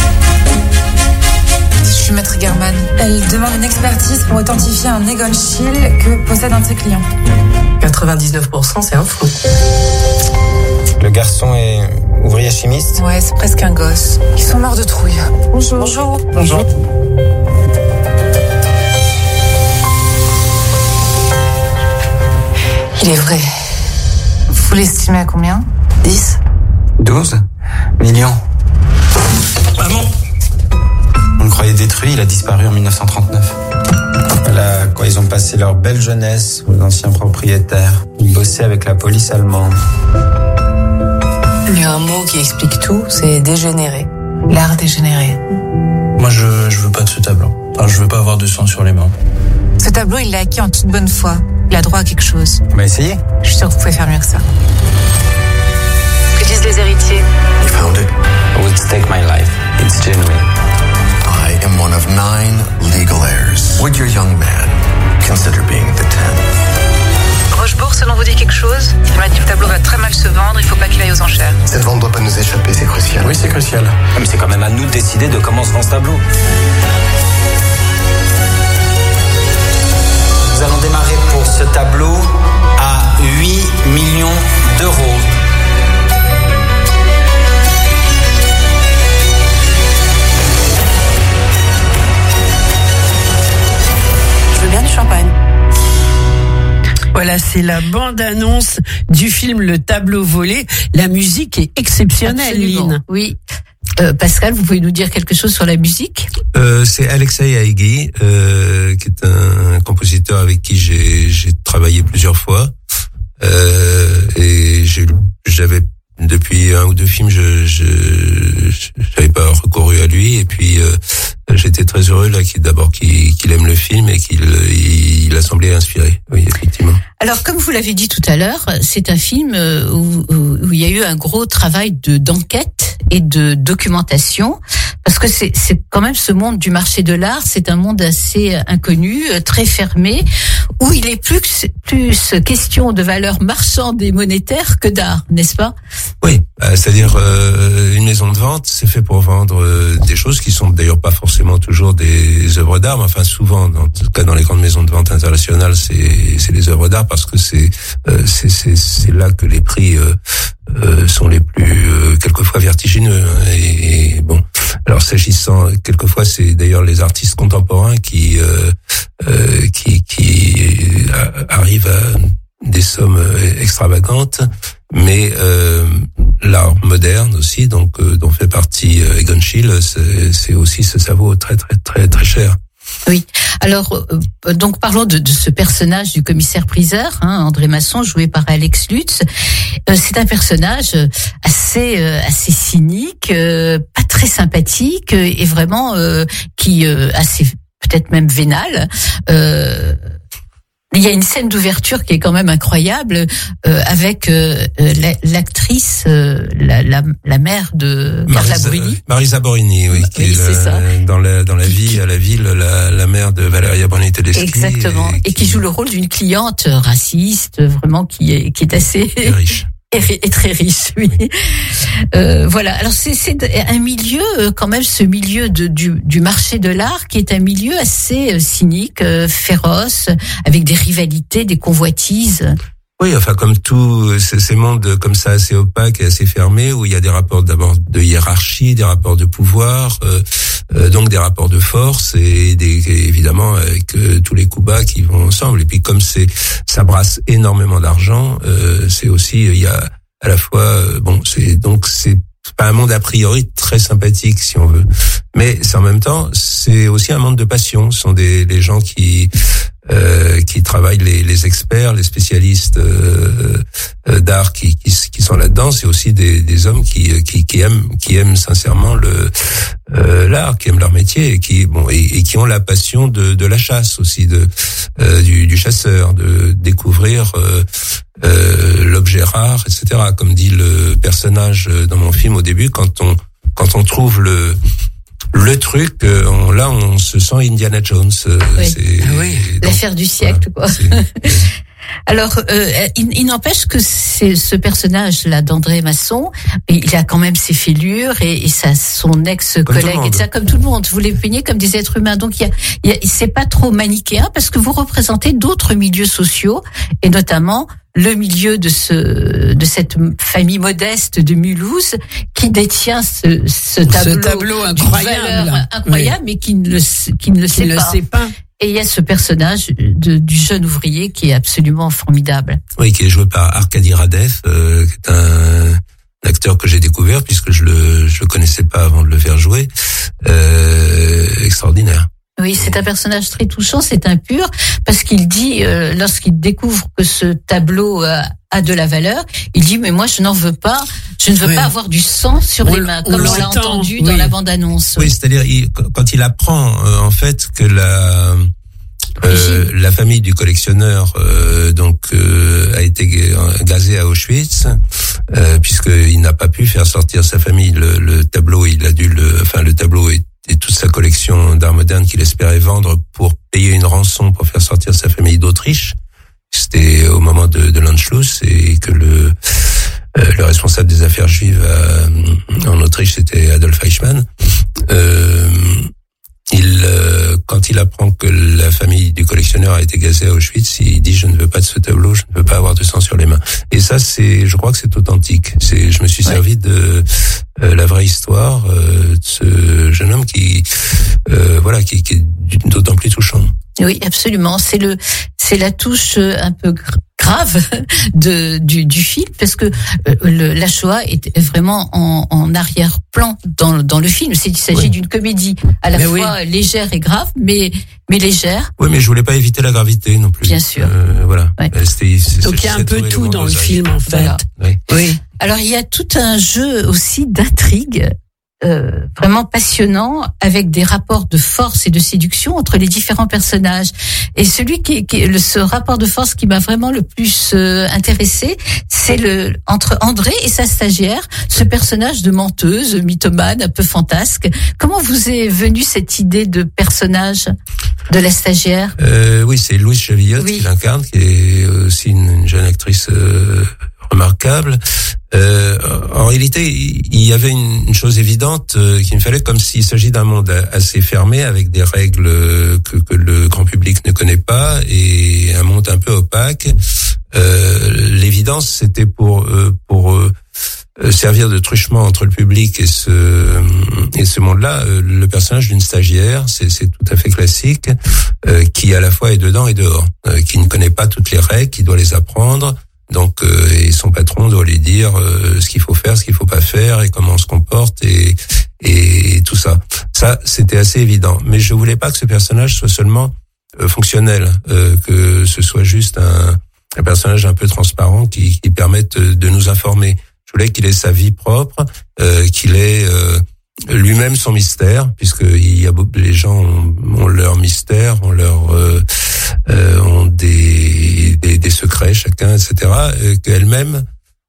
Je suis maître German. Elle demande une expertise pour authentifier un Egon Schiele que possède un de ses clients. 99%, c'est un faux. Le garçon est ouvrier chimiste? Ouais, c'est presque un gosse. Ils sont morts de trouille. Bonjour. Bonjour. Bonjour. Il est vrai. Vous l'estimez à combien? 10? 12 millions. Maman! On le croyait détruit, il a disparu en 1939. Voilà quoi, ils ont passé leur belle jeunesse aux anciens propriétaires. Ils bossaient avec la police allemande. Il y a un mot qui explique tout, c'est dégénéré. L'art dégénéré. Moi, je veux pas de ce tableau. Enfin, je veux pas avoir de sang sur les mains. Ce tableau, il l'a acquis en toute bonne foi. Il a droit à quelque chose. On va essayer. Je suis sûre que vous pouvez faire mieux que ça. Que disent les héritiers? You found it. I would stake my life. It's genuine. I am one of 9 legal heirs. Would your young man consider being the 10th? Rochebourg, ce nom vous dit quelque chose? On m'a dit que le tableau va très mal se vendre, il faut pas qu'il aille aux enchères. Cette vente doit pas nous échapper, c'est crucial. Oui, c'est crucial. Mais c'est quand même à nous de décider de comment se vend ce tableau. Nous allons démarrer pour ce tableau à 8 millions d'euros. Je veux bien du champagne. Voilà, c'est la bande-annonce du film Le tableau volé. La musique est exceptionnelle, Lynn. Oui. Pascal, vous pouvez nous dire quelque chose sur la musique? C'est Alexei Haïgi, qui est un compositeur avec qui j'ai travaillé plusieurs fois. Et j'avais depuis un ou deux films, j'avais pas recouru à lui. Et puis j'étais très heureux là qu'il aime le film et qu'il a semblé inspiré. Oui, effectivement. Alors, comme vous l'avez dit tout à l'heure, c'est un film où il y a eu un gros travail d'enquête et de documentation, parce que c'est quand même ce monde du marché de l'art, c'est un monde assez inconnu, très fermé, où il est plus question de valeur marchande et monétaire que d'art, n'est-ce pas? Oui, c'est-à-dire une maison de vente, c'est fait pour vendre des choses qui sont d'ailleurs pas forcément toujours des œuvres d'art, mais enfin souvent, en tout cas dans les grandes maisons de vente internationales, c'est les œuvres d'art parce que c'est là que les prix sont les plus quelquefois vertigineux. Et bon, alors s'agissant quelquefois, c'est d'ailleurs les artistes contemporains qui arrivent à des sommes extravagantes, mais l'art moderne aussi, donc dont fait partie Egon Schiele, c'est aussi ça vaut très très très très cher. Oui. Alors, donc parlons de ce personnage du commissaire-priseur, André Masson, joué par Alex Lutz. C'est un personnage assez cynique, pas très sympathique et vraiment qui assez peut-être même vénal. Il y a une scène d'ouverture qui est quand même incroyable avec l'actrice, la mère de Carla Bruni. Marisa Borini, oui, qui est dans la vie à la ville, la mère de Valeria Bruni Tedeschi. Exactement, et qui joue le rôle d'une cliente raciste, vraiment qui est assez riche. Et très riche, oui. Voilà. Alors c'est un milieu, quand même, ce milieu du marché de l'art, qui est un milieu assez cynique, féroce, avec des rivalités, des convoitises. Oui, enfin comme tout ces mondes comme ça assez opaques et assez fermés, où il y a des rapports d'abord de hiérarchie, des rapports de pouvoir, donc des rapports de force et évidemment avec tous les coups bas qui vont ensemble. Et puis comme ça brasse énormément d'argent, c'est aussi il y a à la fois c'est pas un monde a priori très sympathique si on veut, mais c'est en même temps c'est aussi un monde de passion. Ce sont les gens qui qui travaillent les experts, les spécialistes d'art qui sont là-dedans. C'est aussi des hommes qui aiment sincèrement l'art, qui aiment leur métier et qui ont la passion de la chasse aussi, du chasseur, de découvrir l'objet rare, etc. Comme dit le personnage dans mon film au début, quand on trouve le truc, là, on se sent Indiana Jones. L'affaire du siècle, quoi. Alors, il n'empêche que c'est ce personnage-là d'André Masson, il a quand même ses fêlures et son ex-collègue, et ça, comme tout le monde. Vous les peignez comme des êtres humains. Donc, c'est pas trop manichéen parce que vous représentez d'autres milieux sociaux et notamment le milieu de cette famille modeste de Mulhouse qui détient ce tableau incroyable, mais qui ne le sait pas. Et il y a ce personnage du jeune ouvrier qui est absolument formidable. Oui, qui est joué par Arkady Radev, qui est un acteur que j'ai découvert puisque je le connaissais pas avant de le faire jouer. Extraordinaire. Oui, c'est un personnage très touchant, c'est un pur, parce qu'il dit, lorsqu'il découvre que ce tableau a de la valeur, il dit, mais moi je n'en veux pas, je ne veux pas avoir du sang sur les mains, comme on l'a entendu dans la bande-annonce. Oui, c'est-à-dire, quand il apprend, en fait, que la famille du collectionneur a été gazée à Auschwitz, puisqu'il n'a pas pu faire sortir sa famille, le tableau, le tableau et toute sa collection d'art moderne qu'il espérait vendre pour payer une rançon pour faire sortir sa famille d'Autriche. C'était au moment de l'Anschluss et que le responsable des affaires juives en Autriche, c'était Adolf Eichmann. Quand il apprend que la famille du collectionneur a été gazée à Auschwitz, il dit, je ne veux pas de ce tableau, je ne veux pas avoir de sang sur les mains. Et ça, je crois que c'est authentique. Je me suis servi de la vraie histoire de ce jeune homme qui est d'autant plus touchant. Oui, absolument. C'est la touche un peu grave du film, parce que la Shoah est vraiment en arrière-plan dans le film. Il s'agit d'une comédie à la fois légère et grave, mais légère. Oui, mais je voulais pas éviter la gravité non plus. Bien sûr. Voilà. Ouais. Donc il y a un peu tout dans le film, en fait. Voilà. Oui. Alors il y a tout un jeu aussi d'intrigue. Vraiment passionnant, avec des rapports de force et de séduction entre les différents personnages. Et ce rapport de force qui m'a vraiment le plus intéressé, c'est entre André et sa stagiaire, ce personnage de menteuse, mythomane, un peu fantasque. Comment vous est venue cette idée de personnage de la stagiaire? Oui, c'est Louise Chavillotte qui l'incarne, qui est aussi une jeune actrice remarquable. En réalité, il y avait une chose évidente qu'il me fallait, comme s'il s'agit d'un monde assez fermé avec des règles que le grand public ne connaît pas et un monde un peu opaque. L'évidence, c'était pour servir de truchement entre le public et ce monde-là, le personnage d'une stagiaire, c'est tout à fait classique, qui à la fois est dedans et dehors, qui ne connaît pas toutes les règles, qui doit les apprendre. Donc, et son patron doit lui dire ce qu'il faut faire, ce qu'il faut pas faire, et comment on se comporte, et tout ça. Ça, c'était assez évident. Mais je voulais pas que ce personnage soit seulement fonctionnel, que ce soit juste un personnage un peu transparent qui permette de nous informer. Je voulais qu'il ait sa vie propre, qu'il ait lui-même son mystère, puisque les gens ont leur mystère, ont des secrets chacun, etc. Qu'elle-même,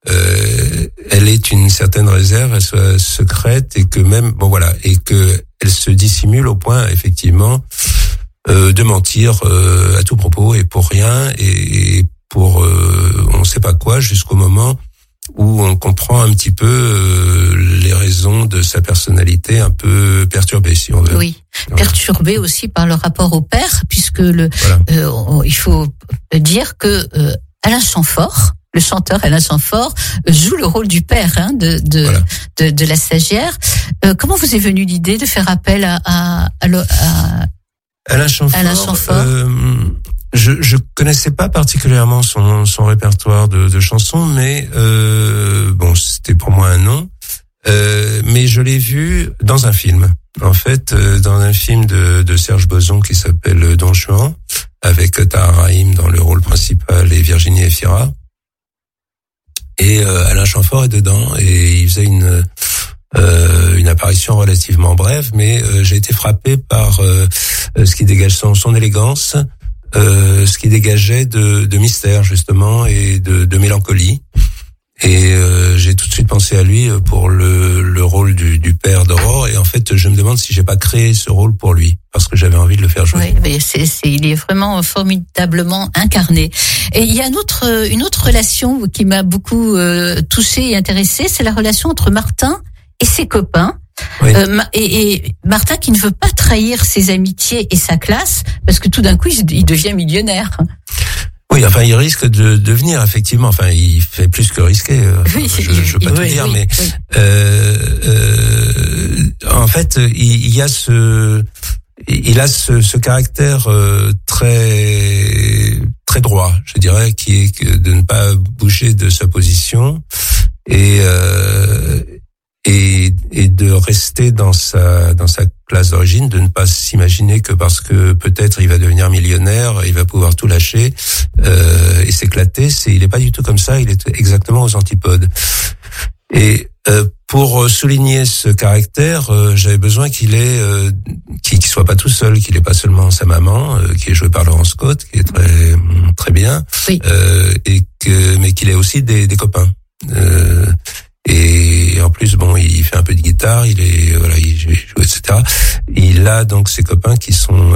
elle ait une certaine réserve, elle soit secrète et que même, et que elle se dissimule au point, effectivement, de mentir à tout propos et pour rien et pour on ne sait pas quoi, jusqu'au moment où on comprend un petit peu les raisons de sa personnalité un peu perturbée, si on veut. Oui, perturbée aussi par le rapport au père, puisque il faut dire que Alain Chamfort, le chanteur Alain Chamfort, joue le rôle du père de la stagiaire. Comment vous est venue l'idée de faire appel à Alain Chamfort? Je connaissais pas particulièrement son répertoire de chansons, mais c'était pour moi un nom. Mais je l'ai vu dans un film. En fait, dans un film de Serge Boson qui s'appelle Don Juan, avec Tahar Rahim dans le rôle principal et Virginie Efira. Et Alain Chamfort est dedans et il faisait une apparition relativement brève, mais j'ai été frappé par ce qui dégage son élégance, ce qui dégageait de mystère justement et de mélancolie. Et j'ai tout de suite pensé à lui pour le rôle du père d'Aurore. Et en fait, je me demande si j'ai pas créé ce rôle pour lui, parce que j'avais envie de le faire jouer. Oui, il est vraiment formidablement incarné. Et il y a une autre relation qui m'a beaucoup touchée et intéressée, c'est la relation entre Martin et ses copains. Oui. Et Martin qui ne veut pas trahir ses amitiés et sa classe, parce que tout d'un coup, il devient millionnaire. Oui, enfin, il risque de devenir, effectivement, enfin, il fait plus que risquer. Oui, je veux pas tout dire, mais en fait, il a ce caractère très droit, je dirais, qui est de ne pas bouger de sa position et de rester dans sa classe d'origine, de ne pas s'imaginer que parce que peut-être il va devenir millionnaire, il va pouvoir tout lâcher et s'éclater. Il est pas du tout comme ça, il est exactement aux antipodes. Et pour souligner ce caractère, j'avais besoin qu'il soit pas tout seul, qu'il ait pas seulement sa maman, qui est jouée par Laurence Scott, qui est très très bien, oui. Mais qu'il ait aussi des copains. Et en plus, bon, il fait un peu de guitare, il joue, etc. Il a donc ses copains qui sont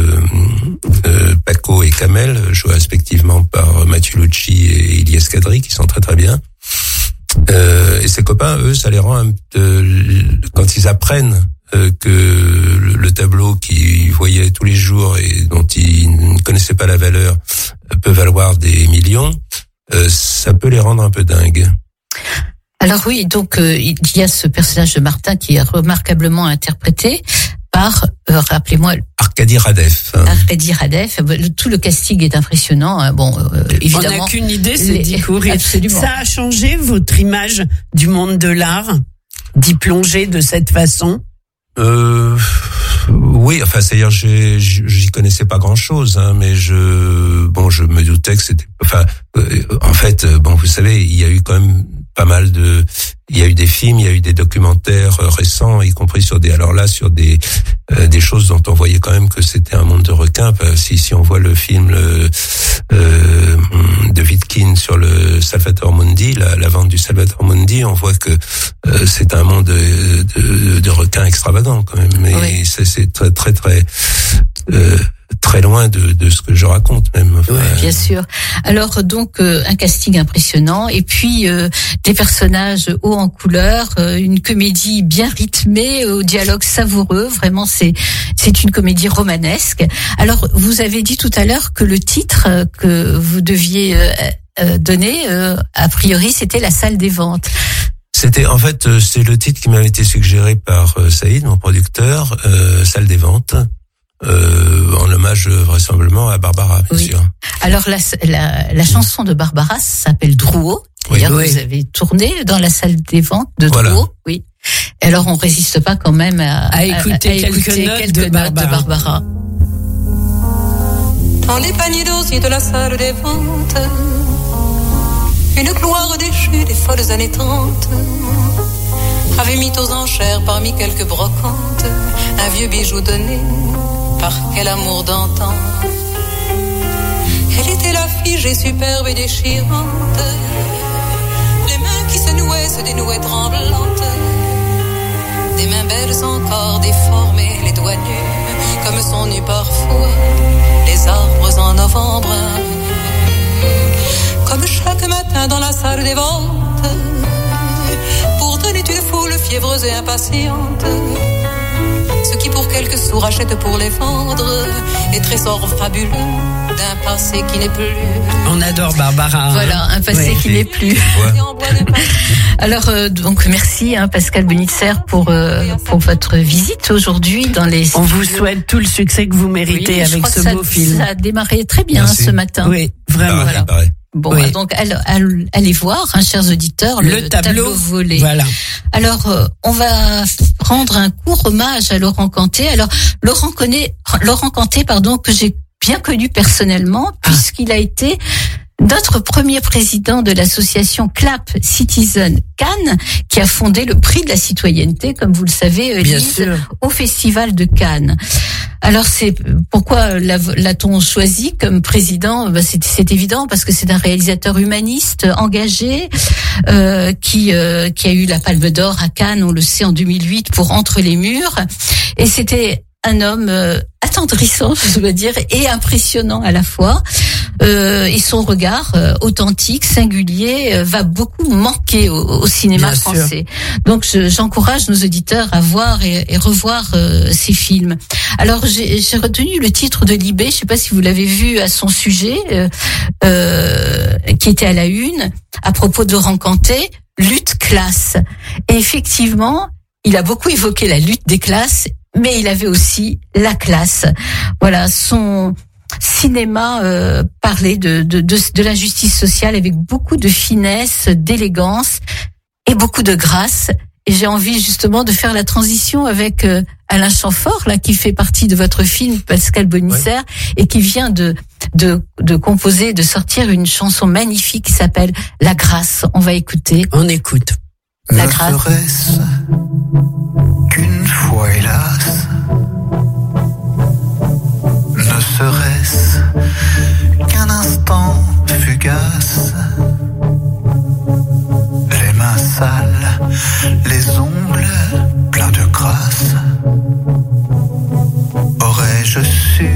Paco et Kamel, joués respectivement par Mathieu Lucci et Ilyes Kadri, qui sont très très bien. Et ses copains, eux, ça les rend quand ils apprennent que le tableau qu'ils voyaient tous les jours et dont ils ne connaissaient pas la valeur peut valoir des millions, ça peut les rendre un peu dingues. Alors oui, donc il y a ce personnage de Martin qui est remarquablement interprété par, rappelez-moi... Arkady Radef. Arkady Radef. Tout le casting est impressionnant. Bon, évidemment... On n'a qu'une idée, c'est d'y courir. Absolument. Ça a changé votre image du monde de l'art, d'y plonger de cette façon? Oui, enfin, c'est-à-dire, j'y connaissais pas grand-chose, hein, mais je me doutais que c'était, en fait, vous savez, il y a eu quand même il y a eu des films, il y a eu des documentaires récents, y compris sur des choses dont on voyait quand même que c'était un monde de requins. Si on voit le film de Wittgen sur le Salvator Mundi, la vente du Salvator Mundi, on voit que c'est un monde de requins extravagants quand même. Mais oui. C'est très très très très loin de ce que je raconte même. Oui, bien sûr. Alors donc un casting impressionnant et puis des personnages hauts en couleur, une comédie bien rythmée, au dialogue savoureux. Vraiment, c'est une comédie romanesque. Alors vous avez dit tout à l'heure que le titre que vous deviez donner, a priori, c'était La Salle des Ventes. C'est le titre qui m'avait été suggéré par Saïd, mon producteur, Salle des Ventes. En hommage vraisemblablement à Barbara, bien sûr. Alors la chanson de Barbara s'appelle Drouot. D'ailleurs, vous avez tourné dans la salle des ventes de Drouot. Oui. Et alors on résiste pas quand même à écouter quelques notes de Barbara. Dans les paniers d'osier de la salle des ventes, une gloire déchue des folles années 30 avait mis aux enchères parmi quelques brocantes un vieux bijou donné par quel amour d'antan. Elle était la figée superbe et déchirante, les mains qui se nouaient se dénouaient tremblantes, des mains belles encore déformées, les doigts nus comme sont nus parfois les arbres en novembre. Comme chaque matin dans la salle des ventes, pourtant est une foule fiévreuse et impatiente, ceux qui pour quelques sous rachètent pour les vendre, les trésors fabuleux d'un passé qui n'est plus. On adore Barbara. Voilà, un passé qui n'est plus. Alors donc merci Pascal Benitzer pour votre visite aujourd'hui dans les. On vous souhaite tout le succès que vous méritez avec ce beau film. Ça a démarré très bien ce matin. Oui, vraiment. Voilà. Bon, donc allez voir, chers auditeurs, le tableau volé. Voilà. Alors, on va rendre un court hommage à Laurent Canté. Alors, Laurent Canté, que bien connu personnellement, puisqu'il a été notre premier président de l'association CLAP Citizen Cannes, qui a fondé le prix de la citoyenneté, comme vous le savez, Lise, au Festival de Cannes. Alors c'est pourquoi l'a-t-on choisi comme président? C'est évident parce que c'est un réalisateur humaniste engagé qui a eu la Palme d'Or à Cannes, on le sait, en 2008 pour Entre les murs, et c'était un homme attendrissant, je dois dire, et impressionnant à la fois. Et son regard authentique, singulier, va beaucoup manquer au cinéma Bien français. Sûr. Donc j'encourage nos auditeurs à voir et revoir ces films. Alors j'ai retenu le titre de Libé, je sais pas si vous l'avez vu à son sujet, qui était à la une, à propos de Rancanté, lutte classe. Et effectivement, il a beaucoup évoqué la lutte des classes, mais il avait aussi la classe. Voilà, son cinéma parlait de l'injustice sociale avec beaucoup de finesse, d'élégance et beaucoup de grâce. Et j'ai envie justement de faire la transition avec Alain Chamfort, là, qui fait partie de votre film Pascal Bonitzer, et qui vient de composer, de sortir une chanson magnifique qui s'appelle La Grâce. On va écouter. On écoute. La Grâce. Ne serait-ce qu'une fois, hélas, ne serait-ce qu'un instant fugace, les mains sales, les ongles pleins de grâce, aurais-je su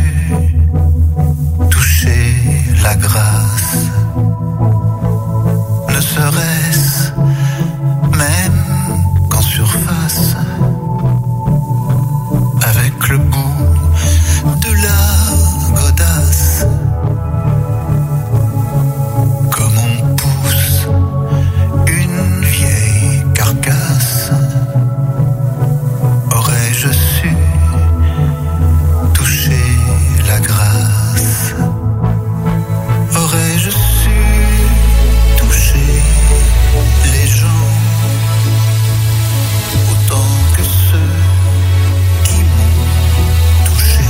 toucher la grâce, ne serait-ce même qu'en surface, avec le bout de la godasse, comme on pousse une vieille carcasse, aurais-je su toucher la grâce, aurais-je su toucher les gens autant que ceux qui m'ont touché,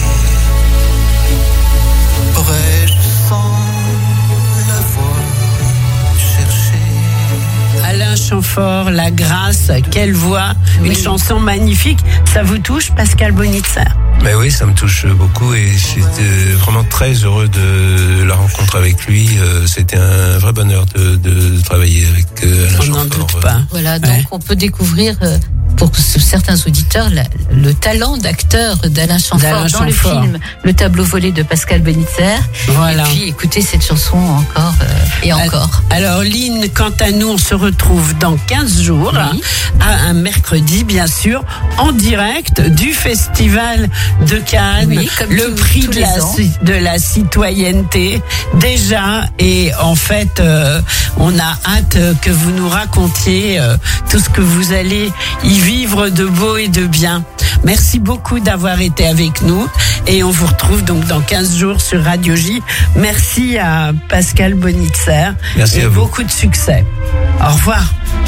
aurais-je sans l'avoir cherché. Alain Chamfort, La Grâce, quelle voix, une chanson magnifique. Ça vous touche, Pascal Bonitzer? Mais oui, ça me touche beaucoup et j'étais vraiment très heureux de la rencontre avec lui. C'était un vrai bonheur de travailler avec Alain Chamfort. On n'en doute pas. Voilà, donc on peut découvrir pour certains auditeurs le talent d'acteur d'Alain Chamfort dans le film Le tableau volé de Pascal Bonitzer. Voilà. Et puis écoutez cette chanson encore et encore. Alors Lynn, quant à nous, on se retrouve dans 15 jours, à un mercredi bien sûr, en direct du Festival de Cannes, le prix de la citoyenneté déjà, et en fait on a hâte que vous nous racontiez tout ce que vous allez y vivre de beau et de bien. Merci beaucoup d'avoir été avec nous et on vous retrouve donc dans 15 jours sur Radio J. Merci à Pascal Bonitzer. Merci et à vous. Beaucoup de succès. Au revoir.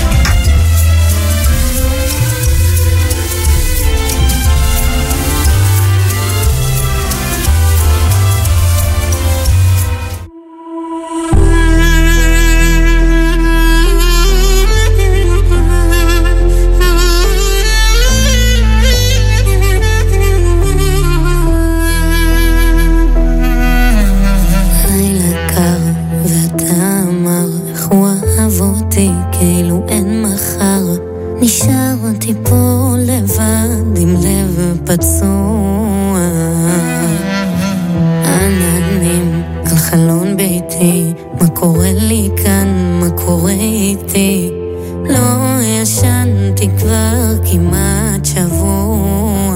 כאילו אין מחר, נשארתי פה לבד עם לב פצוע, עננים על חלון ביתי, מה קורה לי כאן, מה קורה איתי, לא ישנתי כבר כמעט שבוע,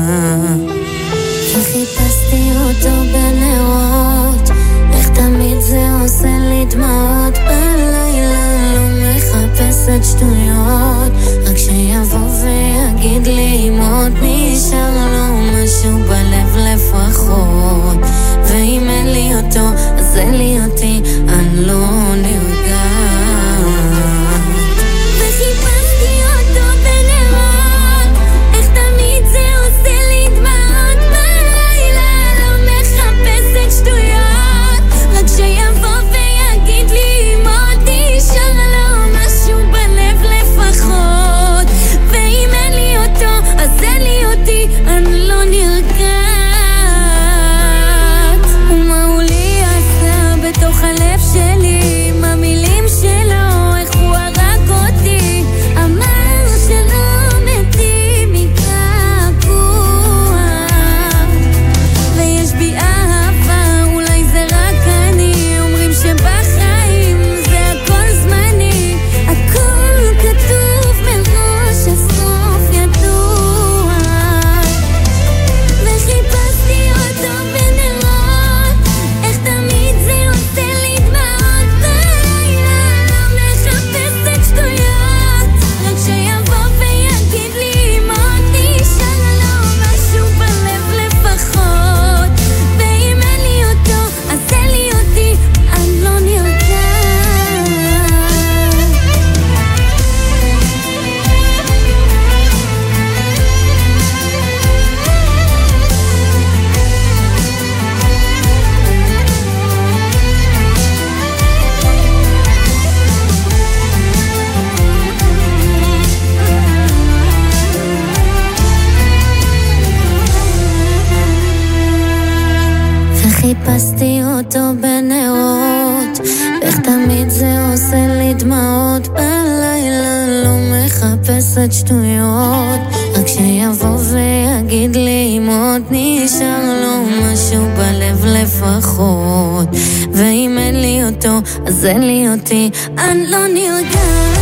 וחיפשתי אותו בנרות, איך תמיד זה עושה לי דמעות בלילה, מחפשת שטויות, רק שיבוא ויגיד לי אם עוד נשאר לו משהו בלב לפחות, ואם אין לי אותו אז אין לי אותי, אני לא נרגעת, וחיפשתי אותו בנרות, איך תמיד זה עושה לי דמעות בלילה, לא מחפש אותו בנרות, איך תמיד זה עושה לי דמעות, בלילה לא מחפשת שטויות, רק שיבוא ויגיד לי אם עוד נשאר לו משהו בלב לפחות, ואם אין לי אותו אז אין לי אותי, אני לא נרגעת.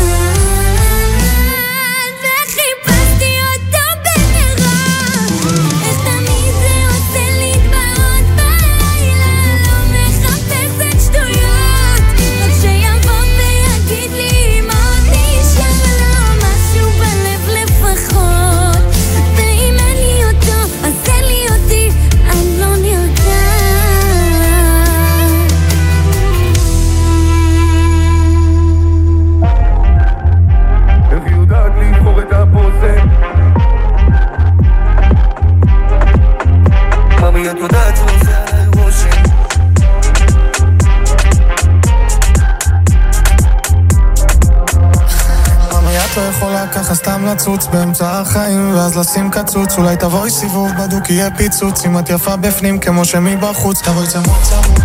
ככה סתם לצוץ באמצע החיים ואז לשים קצוץ, אולי תבואי סיבוב בדוק יהיה פיצוץ, אם את יפה בפנים כמו שמבחוץ, תבואי צמוד צמוד,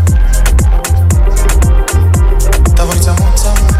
תבואי צמוד צמוד.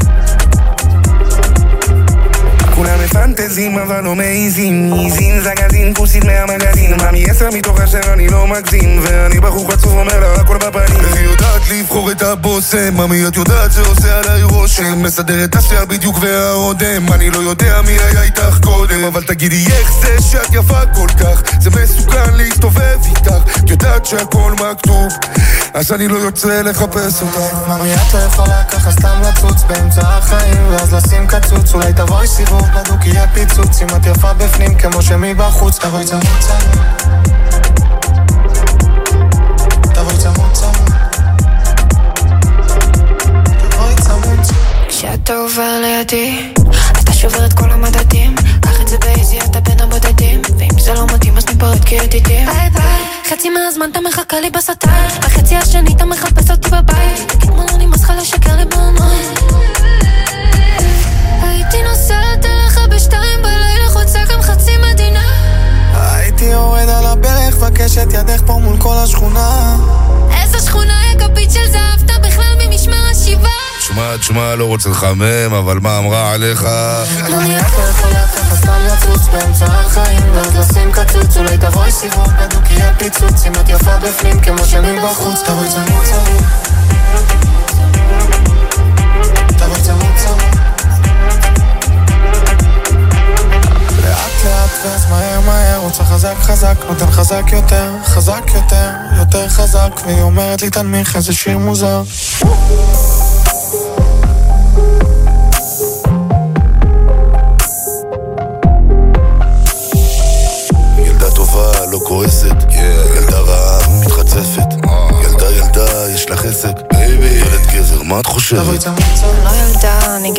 כולם מפנטזים אבל לא מעיזים, מעיזים זגזים כוסית מהמגזין, מאמי 10 מתוך 10 אני לא מגזים, ואני בחור חצוף אומר לה הכל בפנים, איך היא יודעת לבחור את הבוסם, מאמי את יודעת זה עושה עליי רושם, מסדר את השיער בדיוק והעודם, אני לא יודע מי היה איתך קודם, אבל תגידי איך זה שאת יפה כל כך, זה מסוכן להסתובב איתך, את יודעת שהכל מכתוב, אז אני לא יוצא לחפש אותך. מאמי את לא יכולה ככה סתם לצוץ באמצע החיים ואז לשים קצוץ, אולי תבואי סיבוב בדוק יהיה פיצוץ, אם את יפה בפנים כמו שמבחוץ, תבואי צמוד צמוד, תבואי צמוד צמוד, תבואי צמוד. כשאתה עובר לידי אתה שובר את כל המדדים, קח את זה באיזי אתה בין הבודדים, ואם זה לא מתאים אז ניפרד כידידים. ביי ביי, חצי מהזמן אתה מחכה לי בסתר, בחצי השני אתה מחפש אותי בבית, תגיד מה לא נמאס לך לשקר לי בעיניים. הייתי נוסעת אליך בשתיים בלילה, חוצה גם חצי מדינה, הייתי יורד על הברך, בקשת ידך פה מול כל השכונה. איזה שכונה יקפית של זהב, אתה בכלל ממשמר השיבה. תשמע, לא רוצה לחמם, אבל מה אמרה עליך? לא נראה לא יכולה ככה סתם לצוץ באמצע החיים ואז לשים קצוץ, אולי תבואי סיבוב בדוק יהיה פיצוץ, אם את יפה בפנים כמו שמבחוץ, תבואי צמוד צמוד, תבואי צמוד צמוד, לאט לאט ואז מהר מהר, רוצה חזק חזק, נותן חזק יותר, חזק יותר, יותר חזק, והיא אומרת לי תנמיך איזה שיר מוזר. לא כועסת, ילדה רעה מתחצפת, ילדה יש לה חסק, ילד גזר, מה את חושבת? לא ילדה, אני